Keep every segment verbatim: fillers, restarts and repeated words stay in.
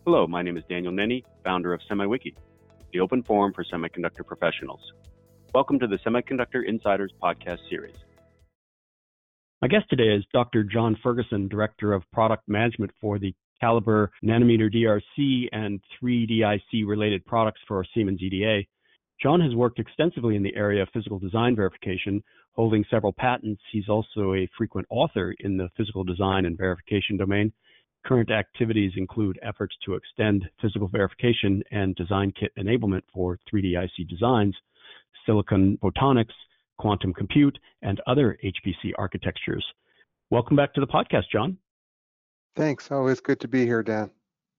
Hello, my name is Daniel Nenny, founder of SemiWiki, the open forum for semiconductor professionals. Welcome to the Semiconductor Insiders podcast series. My guest today is Doctor John Ferguson, Director of Product Management for the Calibre Nanometer D R C and three D I C related products for Siemens E D A. John has worked extensively in the area of physical design verification, holding several patents. He's also a frequent author in the physical design and verification domain. Current activities include efforts to extend physical verification and design kit enablement for three D I C designs, silicon photonics, quantum compute, and other H P C architectures. Welcome back to the podcast, John. Thanks. Always good to be here, Dan.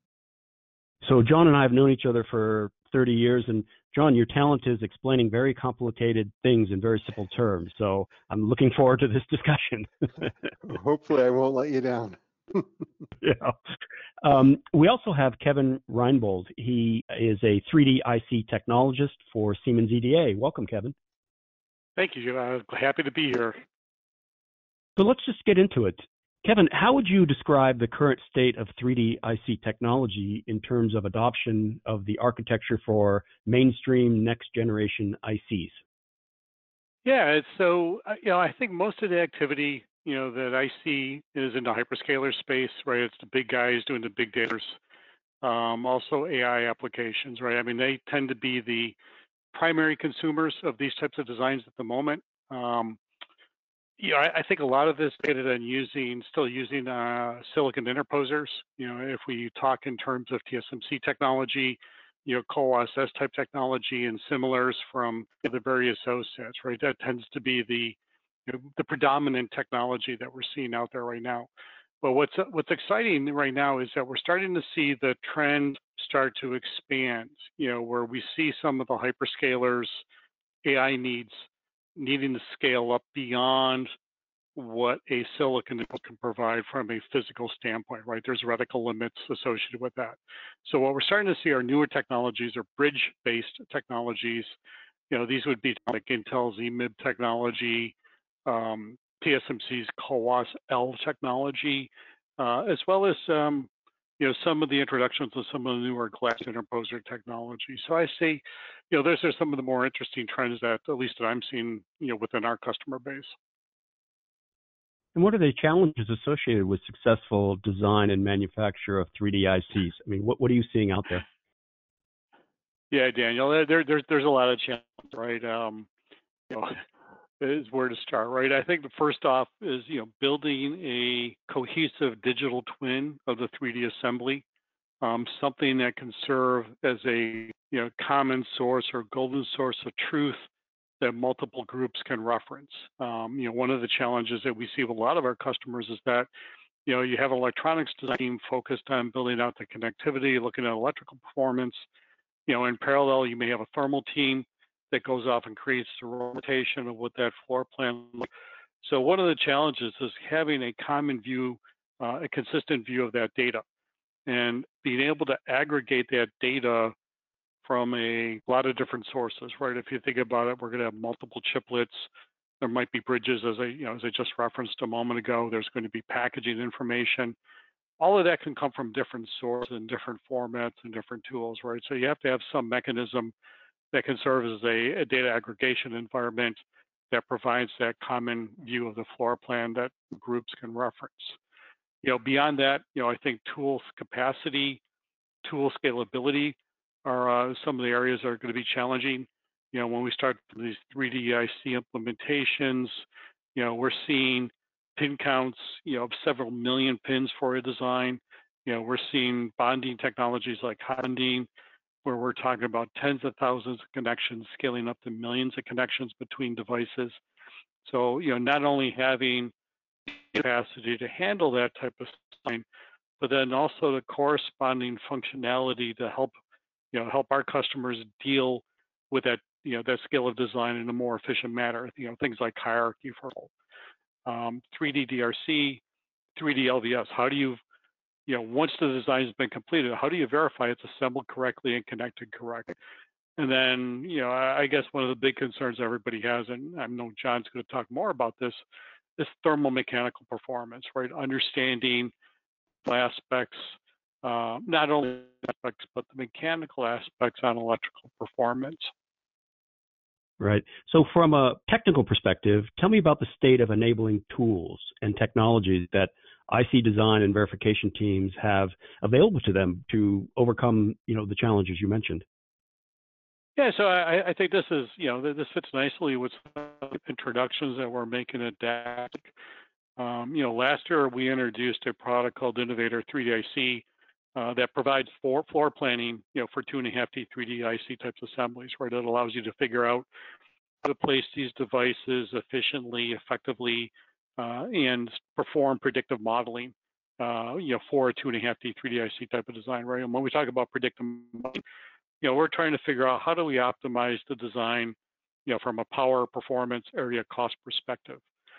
So John and I have known each other for thirty years, and John, your talent is explaining very complicated things in very simple terms. So I'm looking forward to this discussion. Hopefully I won't let you down. Yeah. Um, we also have Kevin Reinbold. He is a three D I C technologist for Siemens E D A. Welcome, Kevin. Thank you. Uh, happy to be here. So let's just get into it. Kevin, how would you describe the current state of three D I C technology in terms of adoption of the architecture for mainstream next-generation I Cs? Yeah, so uh, you know, I think most of the activity, you know, that I see is in the hyperscaler space, right? It's the big guys doing the big data. Um, also A I applications, right? I mean, they tend to be the primary consumers of these types of designs at the moment. Um, Yeah, I, I think a lot of this data then using, still using uh, silicon interposers. You know, if we talk in terms of T S M C technology, you know, co-O S S type technology and similars from the various OSATs, right? That tends to be the, you know, the predominant technology that we're seeing out there right now. But what's what's exciting right now is that we're starting to see the trend start to expand. You know, where we see some of the hyperscalers A I needs needing to scale up beyond what a silicon can provide from a physical standpoint, right? There's reticle limits associated with that. So what we're starting to see are newer technologies or bridge-based technologies. You know, these would be like Intel's E M I B technology, um, T S M C's CoWoS L technology, uh, as well as um, you know, some of the introductions of some of the newer glass interposer technology. So I see, you know, those are some of the more interesting trends that, at least that I'm seeing, you know, within our customer base. And what are the challenges associated with successful design and manufacture of three D I Cs? I mean, what, what are you seeing out there? Yeah, Daniel, there, there's there's a lot of challenges, right? Um, you know, is where to start, right? I think the first off is, you know, building a cohesive digital twin of the three D assembly, um, something that can serve as a, you know, common source or golden source of truth that multiple groups can reference. Um, you know, one of the challenges that we see with a lot of our customers is that, you know, you have an electronics design team focused on building out the connectivity, looking at electrical performance. You know, in parallel, you may have a thermal team that goes off and creates the rotation of what that floor plan looks like. So one of the challenges is having a common view, uh, a consistent view of that data, and being able to aggregate that data from a lot of different sources, right? If you think about it, we're going to have multiple chiplets. There might be bridges, as I, you know, as I just referenced a moment ago. There's going to be packaging information. All of that can come from different sources and different formats and different tools, right? So you have to have some mechanism that can serve as a, a data aggregation environment that provides that common view of the floor plan that groups can reference. You know, beyond that, you know, I think tools capacity, tool scalability are uh, some of the areas that are going to be challenging. You know, when we start these three D I C implementations, you know, we're seeing pin counts, you know, of several million pins for a design. You know, we're seeing bonding technologies like bonding, where we're talking about tens of thousands of connections, scaling up to millions of connections between devices. So, you know, not only having capacity to handle that type of design, but then also the corresponding functionality to help, you know, help our customers deal with that, you know, that scale of design in a more efficient manner. You know, things like hierarchy for um, three D D R C, three D L V S. How do you, you know, once the design has been completed, how do you verify it's assembled correctly and connected correctly? And then, you know, I, I guess one of the big concerns everybody has, and I know John's going to talk more about this, is thermal mechanical performance, right? Understanding aspects uh, not only aspects, but the mechanical aspects on electrical performance. Right. So from a technical perspective, tell me about the state of enabling tools and technologies that I C design and verification teams have available to them to overcome, you know, the challenges you mentioned. Yeah, so I, I think this is, you know, this fits nicely with introductions that we're making at D A C. Um, you know, last year we introduced a product called Innovator three D I C uh, that provides for floor planning, you know, for two and a half D three D I C types assemblies, right? It allows you to figure out how to place these devices efficiently, effectively, uh, and perform predictive modeling, uh, you know, for a two and a half D three D I C type of design, right? And when we talk about predictive modeling, you know, we're trying to figure out how do we optimize the design, you know, from a power, performance, area, cost perspective.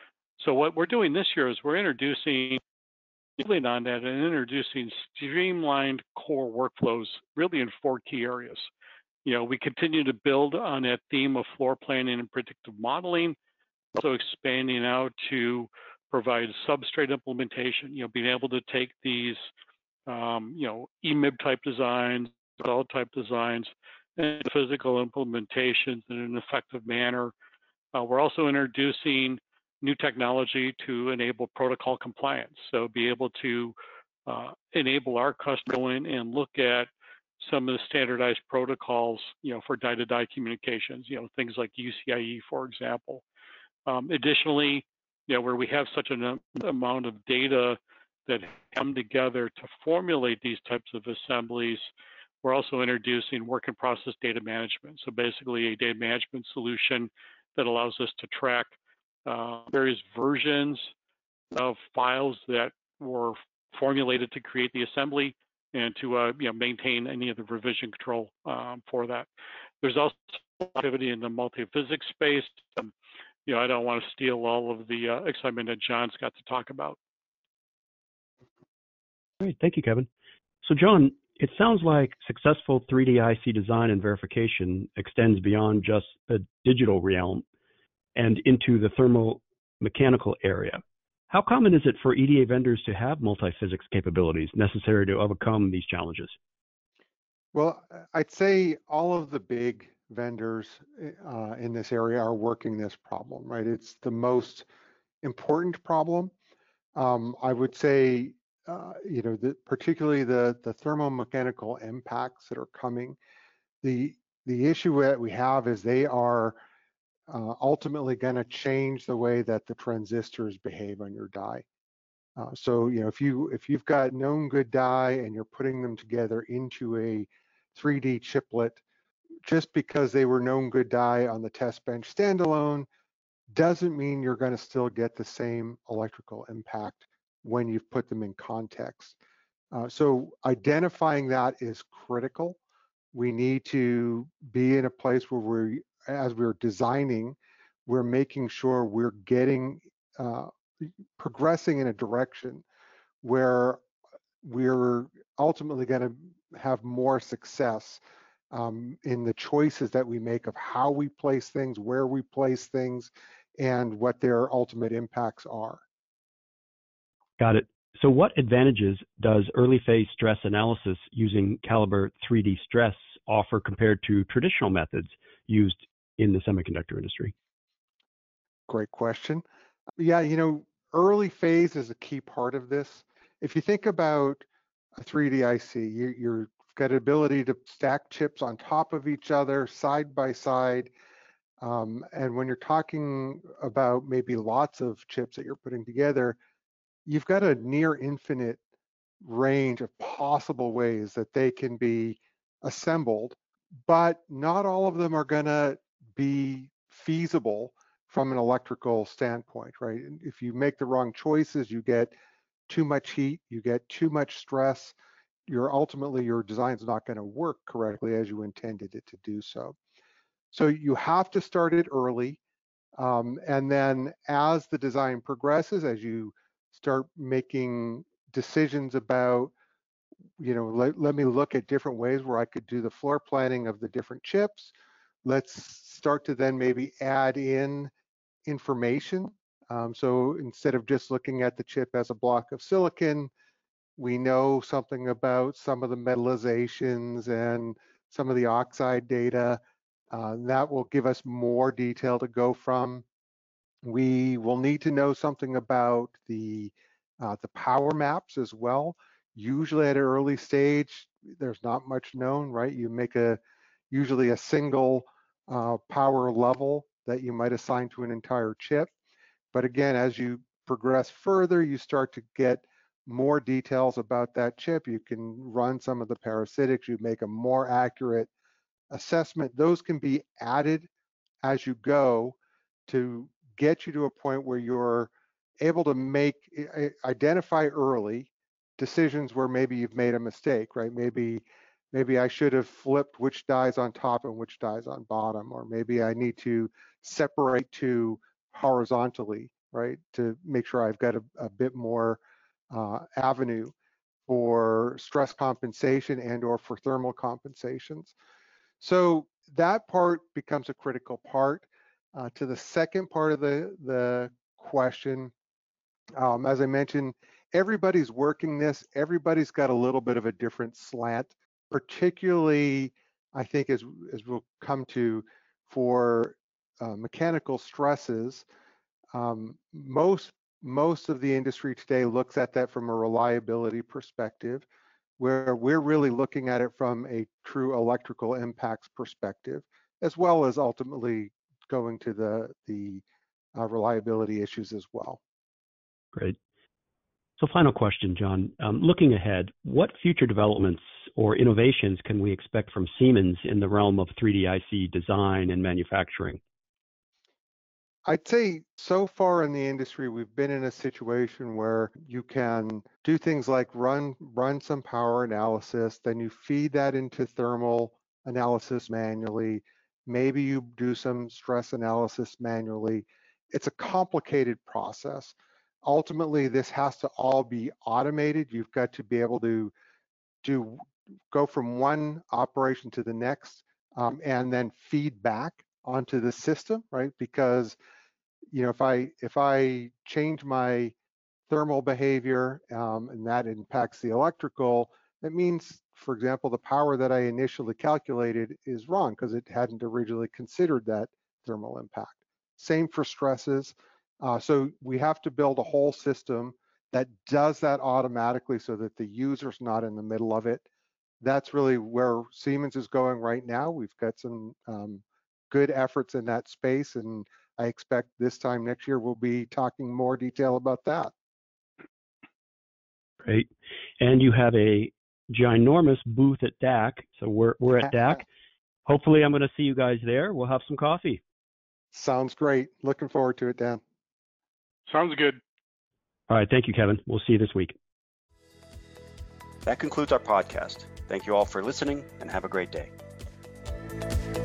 So what we're doing this year is we're introducing, building on that and introducing streamlined core workflows really in four key areas. You know, we continue to build on that theme of floor planning and predictive modeling, also expanding out to provide substrate implementation, you know, being able to take these, um, you know, E M I B type designs, solid type designs, and physical implementations in an effective manner. Uh, we're also introducing new technology to enable protocol compliance. So be able to uh, enable our customers to go in and look at some of the standardized protocols, you know, for die-to-die communications, you know, things like U C I E, for example. Um, additionally, you know, where we have such an amount of data that come together to formulate these types of assemblies, we're also introducing work in process data management. So basically a data management solution that allows us to track uh, various versions of files that were formulated to create the assembly and to uh, you know, maintain any of the revision control um, for that. There's also activity in the multi-physics space. Um, you know, I don't want to steal all of the uh, excitement that John's got to talk about. Great, thank you, Kevin. So John, it sounds like successful three D I C design and verification extends beyond just the digital realm and into the thermomechanical area. How common is it for E D A vendors to have multi-physics capabilities necessary to overcome these challenges? Well, I'd say all of the big vendors uh, in this area are working this problem, right? It's the most important problem. Um, I would say, uh, you know, the, particularly the, the thermomechanical impacts that are coming. The, the issue that we have is they are uh, ultimately going to change the way that the transistors behave on your die. Uh, so, you know, if you if you've got known good die and you're putting them together into a three D chiplet, just because they were known good die on the test bench standalone doesn't mean you're going to still get the same electrical impact when you've put them in context. Uh, so identifying that is critical. We need to be in a place where we're, as we're designing, we're making sure we're getting, uh, progressing in a direction where we're ultimately going to have more success um, in the choices that we make of how we place things, where we place things, and what their ultimate impacts are. Got it. So what advantages does early phase stress analysis using Calibre three D stress offer compared to traditional methods used in the semiconductor industry? Great question. Yeah, you know, early phase is a key part of this. If you think about a three D I C, you, you've got an ability to stack chips on top of each other, side by side. Um, and when you're talking about maybe lots of chips that you're putting together, you've got a near infinite range of possible ways that they can be assembled, but not all of them are going to be feasible from an electrical standpoint, right? If you make the wrong choices, you get too much heat, you get too much stress, your ultimately your design's not going to work correctly as you intended it to do so. So you have to start it early. Um, and then as the design progresses, as you start making decisions about, you know, let, let me look at different ways where I could do the floor planning of the different chips. Let's start to then maybe add in information. Um, so instead of just looking at the chip as a block of silicon, we know something about some of the metallizations and some of the oxide data. Uh, that will give us more detail to go from. We will need to know something about the uh, the power maps as well. Usually at an early stage, there's not much known, right? You make a usually a single uh, power level that you might assign to an entire chip. But again, as you progress further, you start to get more details about that chip. You can run some of the parasitics, you make a more accurate assessment. Those can be added as you go to get you to a point where you're able to make, identify early decisions where maybe you've made a mistake, right? Maybe maybe I should have flipped which dies on top and which dies on bottom, or maybe I need to separate two horizontally, right? To make sure I've got a, a bit more uh, avenue for stress compensation and or for thermal compensations. So that part becomes a critical part. Uh, to the second part of the, the question, um, as I mentioned, everybody's working this, everybody's got a little bit of a different slant, particularly, I think, as, as we'll come to, for uh, mechanical stresses. Um, most, most of the industry today looks at that from a reliability perspective, where we're really looking at it from a true electrical impacts perspective, as well as ultimately going to the, the uh, reliability issues as well. Great. So final question, John. Um, looking ahead, what future developments or innovations can we expect from Siemens in the realm of three D I C design and manufacturing? I'd say so far in the industry, we've been in a situation where you can do things like run, run some power analysis, then you feed that into thermal analysis manually. Maybe you do some stress analysis manually. It's a complicated process. Ultimately, this has to all be automated. You've got to be able to do go from one operation to the next um, and then feed back onto the system, right? Because you know, if I if I change my thermal behavior um, and that impacts the electrical, that means, for example, the power that I initially calculated is wrong because it hadn't originally considered that thermal impact. Same for stresses. Uh, so we have to build a whole system that does that automatically so that the user's not in the middle of it. That's really where Siemens is going right now. We've got some um, good efforts in that space, and I expect this time next year we'll be talking more detail about that. Great. And you have a ginormous booth at D A C. So we're, we're at D A C. Hopefully I'm going to see you guys there. We'll have some coffee. Sounds great. Looking forward to it, Dan. Sounds good. All right. Thank you, Kevin. We'll see you this week. That concludes our podcast. Thank you all for listening and have a great day.